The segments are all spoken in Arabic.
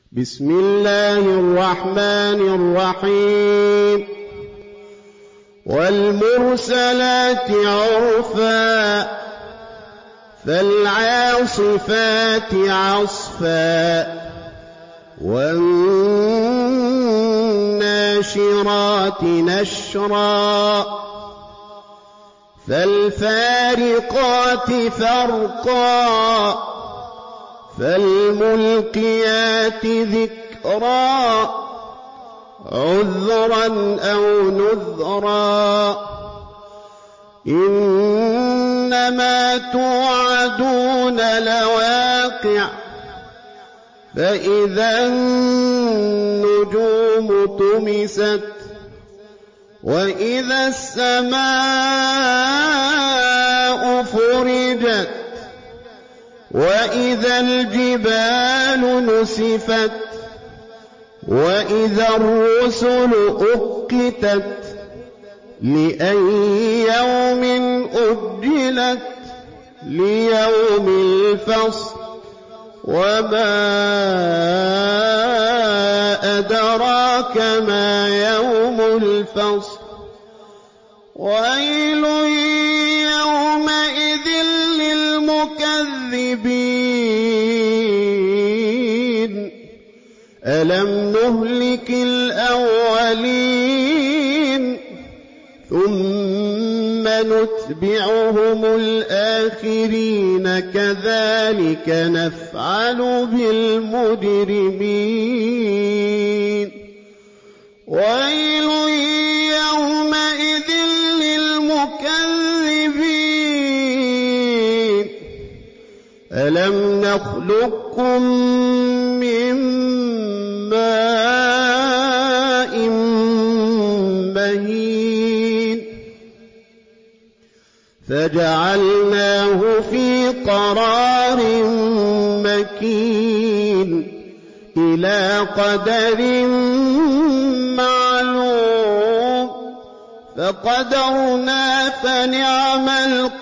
بسم الله الرحمن الرحيم والمرسلات عرفا فالعاصفات عصفا والناشرات نشرا فالفارقات فرقا فالملقيات ذكرا عذرا أو نذرا إنما توعدون لواقع فإذا النجوم طمست وإذا السماء فرجت وإذا الجبال نسفت وإذا الرسل أقتت لأي يوم أجلت ليوم الفصل وما أدراك ما يوم الفصل ويل يومئذ للمكذبين ألم نهلك الأولين ثم نتبعهم الآخرين كذلك نفعل بالمجرمين ويل يومئذ للمكذبين ألم نخلقكم من ماء مهين فجعلناه في قرار مكين إلى قدر معلوم فقدرنا فنعم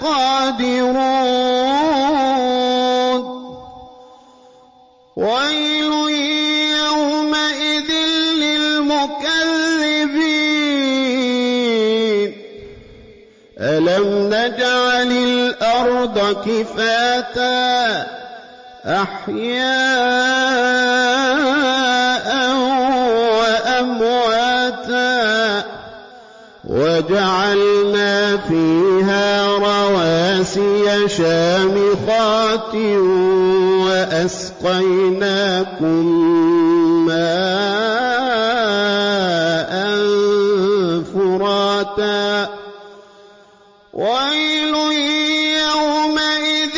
القادرون ويل يومئذ للمكذبين ألم نجعل الأرض كفاتا أحياء وأمواتا وجعلنا فيها رواسي شامخات وأسقيناكم ماء فراتا ويل يومئذ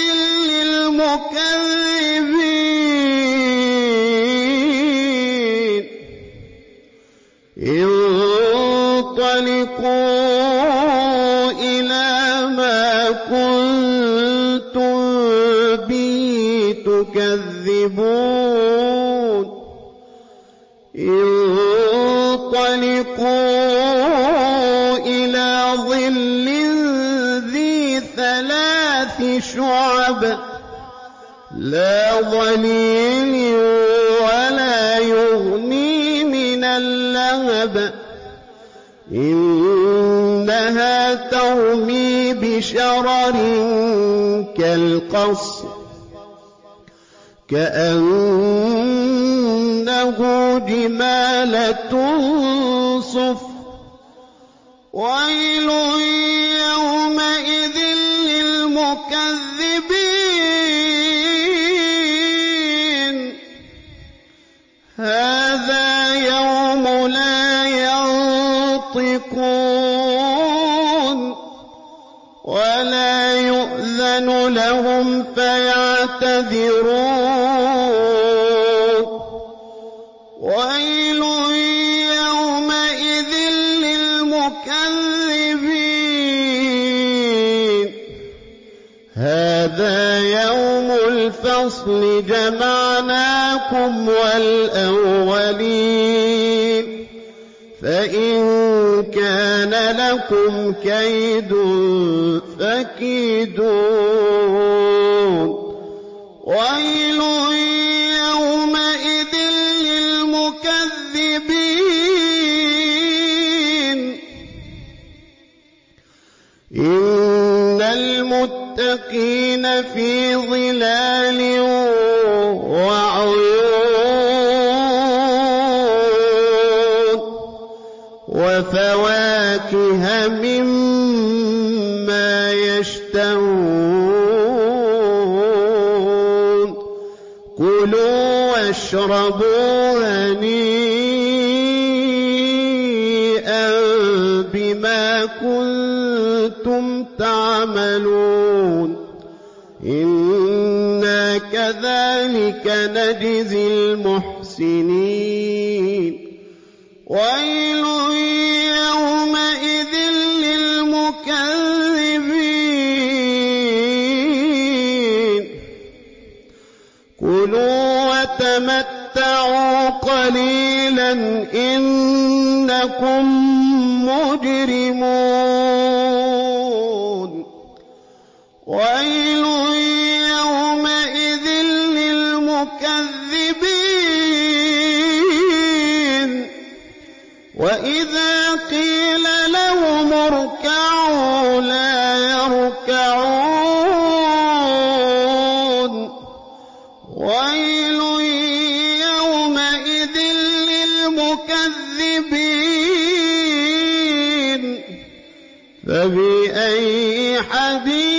للمكذبين انطلقوا إلى ما كنتم به تكذبون انطلقوا إلى ظل ذي ثلاث شعب لا ظليل ولا يغني من اللهب إنها ترمي بشرر كالقصر كأنه جمالة صفر ويل يومئذ للمكذبين هذا يوم لا ينطقون ولا يؤذن لهم فيعتذرون ويل يومئذ للمكذبين هذا يوم الفصل جمعناكم والأولين فإن كان لكم كيد فكيدون ويل يومئذ وفواكه مما يشتهون كلوا واشربوا هنيئا بما كنتم تعملون إنا كذلك نجزي المحسنين ويل يومئذ للمكذبين كلوا وتمتعوا قليلا إنكم مجرمون ويل يومئذ للمكذبين وإذا قيل لهم اركعوا لا يركعون ويل يومئذ للمكذبين فبأي حديث